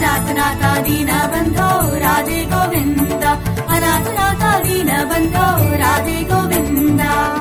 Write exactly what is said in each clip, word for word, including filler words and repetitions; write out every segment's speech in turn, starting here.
अनाथनाथा दीनबन्धो राधे गोविन्द अनाथनाथा दीनबन्धो राधे गोविन्द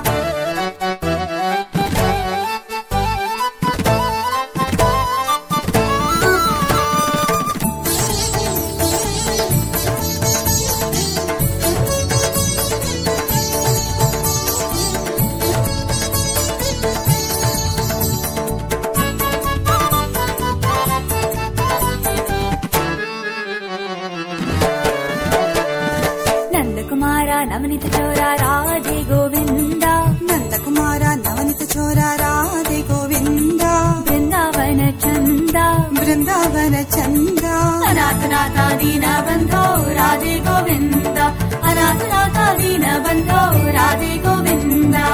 नवनीत चोरा राधे गोविंदा नंद कुमारा नवनीत चोरा राधे गोविंदा वृंदावन चंदा वृंदावन चंदा अनाथनाथा दीनबन्धो राधे गोविंदा अनाथनाथा दीनबन्धो राधे गोविंदा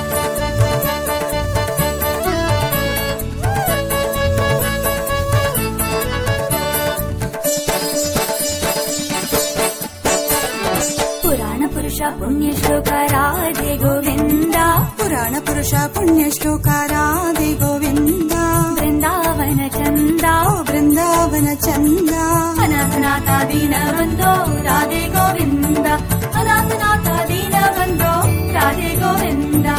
पुण्य श्लोक राधे गोविंदा पुराण पुरुष पुण्य श्लोक राधे गोविंदा वृंदावन चंदा वृंदावन चंदा अनाथनाथा दीनबन्धो राधे गोविंदा अनाथनाथा दीनबन्धो राधे गोविंदा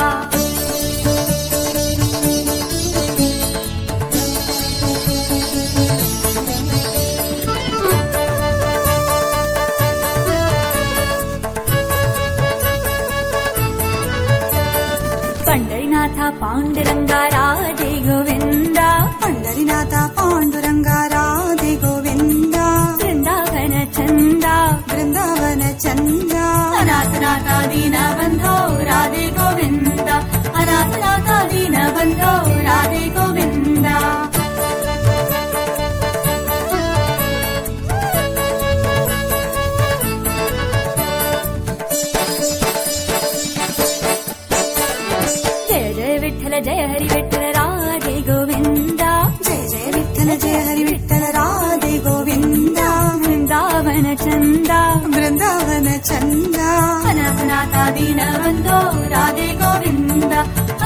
पंडरीनाथा पांडुरंगा राधे गोविंदा पंडरीनाथा पांडुरंगा राधे गोविंदा वृंदावन चंदा वृंदावन चंदा अनाथनाथा दीनबन्धो राधे गोविंदा अनाथनाथा दीनबन्धो राधे गोविंदा जय हरि विठ्ठल राधे गोविंदा जय जय विठ्ठल जय हरि विठ्ठल राधे गोविंदा वृंदावन चंदा वृंदावन चंदा अनाथनाथा दीनबन्धो राधे गोविंदा